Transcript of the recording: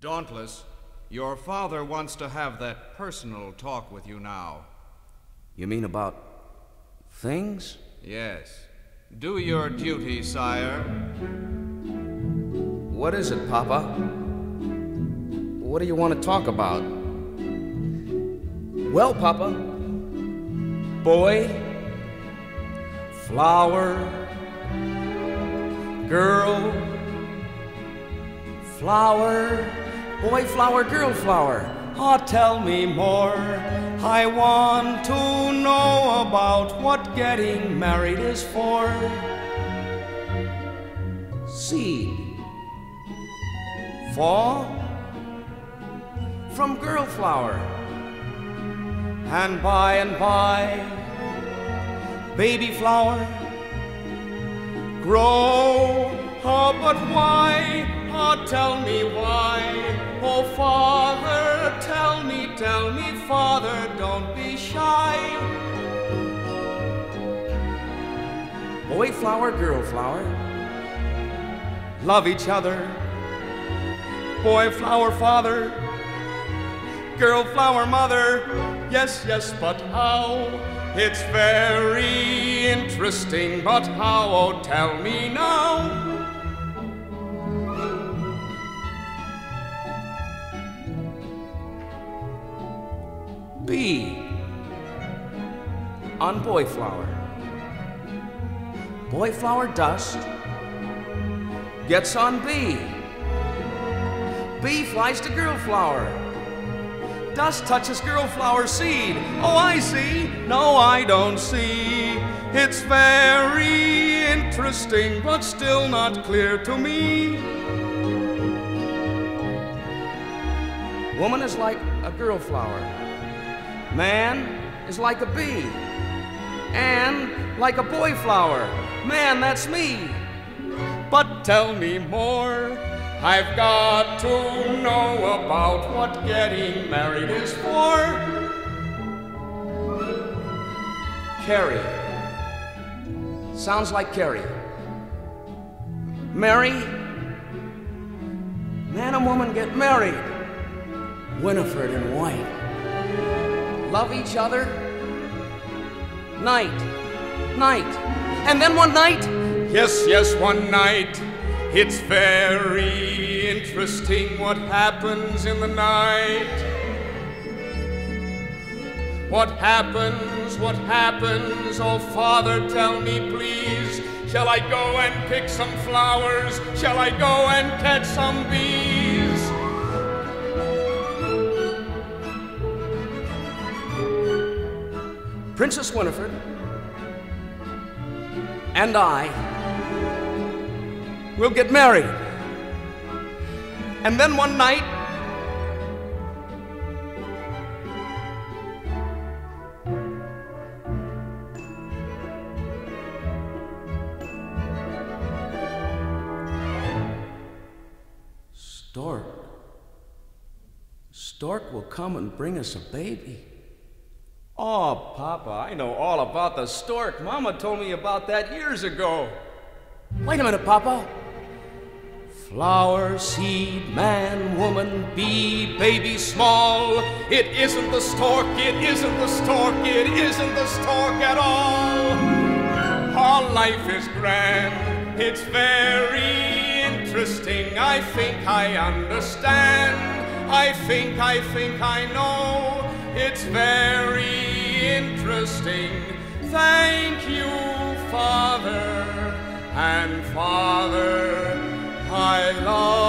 Dauntless, your father wants to have that personal talk with you now. You mean about things? Yes. Do your duty, sire. What is it, Papa? What do you want to talk about? Well, Papa, boy, flower, girl, flower, boy, flower, girl, flower. Oh, tell me more. I want to know about what getting married is for. Seed. Fall from girl flower. And by, baby flower, grow. Oh, but why? Oh, tell me why. Oh, Father, tell me, Father, don't be shy. Boy flower, girl flower, love each other. Boy flower, father, girl flower, mother. Yes, yes, but how? It's very interesting, but how? Oh, tell me now. B on boy flower. Boy flower dust gets on B. B flies to girl flower. Dust touches girl flower seed. Oh, I see. No, I don't see. It's very interesting, but still not clear to me. Woman is like a girl flower. Man is like a bee. And like a boy flower. Man, that's me. But tell me more. I've got to know about what getting married is for. Carrie. Sounds like Carrie. Mary. Man and woman get married. Winifred and White. Love each other. Night. Night. And then one night. Yes, yes, one night. It's very interesting what happens in the night. What happens, oh Father, tell me please. Shall I go and pick some flowers? Shall I go and catch some bees? Princess Winifred and I we'll get married. And then one night, Stork will come and bring us a baby. Oh, Papa, I know all about the stork. Mama told me about that years ago. Wait a minute, Papa. Flower, seed, man, woman, bee, baby, small. It isn't the stork, it isn't the stork, it isn't the stork at all. Our life is grand, it's very interesting. I think I understand. I think I know. It's very interesting. Thank you, Father. And Father, I love